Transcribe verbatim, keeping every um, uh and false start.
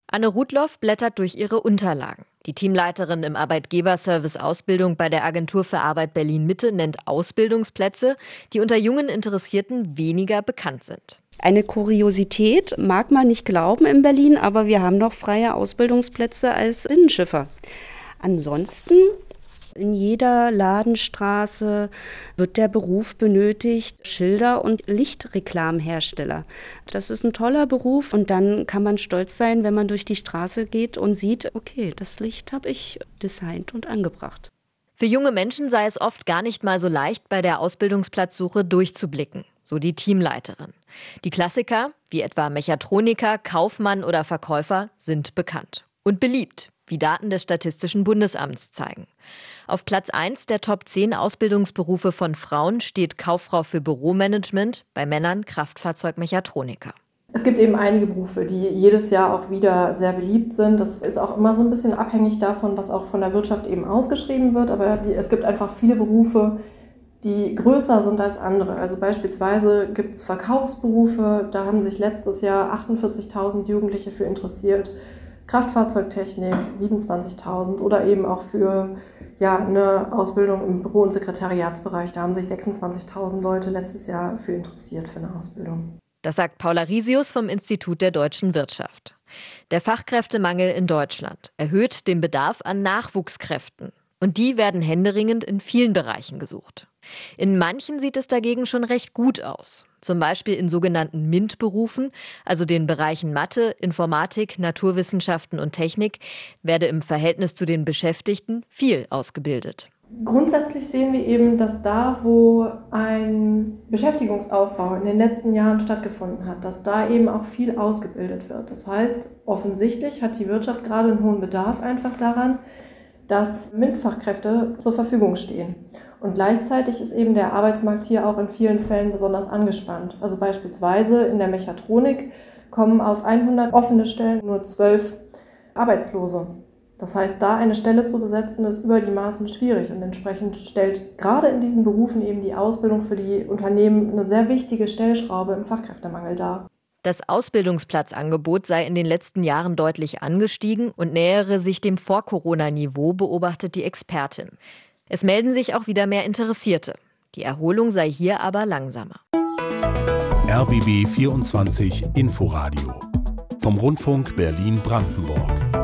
Anne Rudloff blättert durch ihre Unterlagen. Die Teamleiterin im Arbeitgeberservice Ausbildung bei der Agentur für Arbeit Berlin-Mitte nennt Ausbildungsplätze, die unter jungen Interessierten weniger bekannt sind. Eine Kuriosität mag man nicht glauben in Berlin, aber wir haben noch freie Ausbildungsplätze als Binnenschiffer. Ansonsten in jeder Ladenstraße wird der Beruf benötigt, Schilder- und Lichtreklamhersteller. Das ist ein toller Beruf und dann kann man stolz sein, wenn man durch die Straße geht und sieht, okay, das Licht habe ich designt und angebracht. Für junge Menschen sei es oft gar nicht mal so leicht, bei der Ausbildungsplatzsuche durchzublicken, so die Teamleiterin. Die Klassiker, wie etwa Mechatroniker, Kaufmann oder Verkäufer, sind bekannt und beliebt, wie Daten des Statistischen Bundesamts zeigen. Auf Platz eins der Top zehn Ausbildungsberufe von Frauen steht Kauffrau für Büromanagement, bei Männern Kraftfahrzeugmechatroniker. Es gibt eben einige Berufe, die jedes Jahr auch wieder sehr beliebt sind. Das ist auch immer so ein bisschen abhängig davon, was auch von der Wirtschaft eben ausgeschrieben wird. Aber die, es gibt einfach viele Berufe, die größer sind als andere. Also beispielsweise gibt es Verkaufsberufe, da haben sich letztes Jahr achtundvierzigtausend Jugendliche für interessiert. Kraftfahrzeugtechnik siebenundzwanzigtausend oder eben auch für ja, eine Ausbildung im Büro- und Sekretariatsbereich. Da haben sich sechsundzwanzigtausend Leute letztes Jahr für interessiert für eine Ausbildung. Das sagt Paula Risius vom Institut der deutschen Wirtschaft. Der Fachkräftemangel in Deutschland erhöht den Bedarf an Nachwuchskräften. Und die werden händeringend in vielen Bereichen gesucht. In manchen sieht es dagegen schon recht gut aus. Zum Beispiel in sogenannten MINT-Berufen, also den Bereichen Mathe, Informatik, Naturwissenschaften und Technik, werde im Verhältnis zu den Beschäftigten viel ausgebildet. Grundsätzlich sehen wir eben, dass da, wo ein Beschäftigungsaufbau in den letzten Jahren stattgefunden hat, dass da eben auch viel ausgebildet wird. Das heißt, offensichtlich hat die Wirtschaft gerade einen hohen Bedarf einfach daran, dass MINT-Fachkräfte zur Verfügung stehen. Und gleichzeitig ist eben der Arbeitsmarkt hier auch in vielen Fällen besonders angespannt. Also beispielsweise in der Mechatronik kommen auf hundert offene Stellen nur zwölf Arbeitslose. Das heißt, da eine Stelle zu besetzen, ist über die Maßen schwierig. Und entsprechend stellt gerade in diesen Berufen eben die Ausbildung für die Unternehmen eine sehr wichtige Stellschraube im Fachkräftemangel dar. Das Ausbildungsplatzangebot sei in den letzten Jahren deutlich angestiegen und nähere sich dem Vor-Corona-Niveau, beobachtet die Expertin. Es melden sich auch wieder mehr Interessierte. Die Erholung sei hier aber langsamer. R B B vierundzwanzig Inforadio vom Rundfunk Berlin-Brandenburg.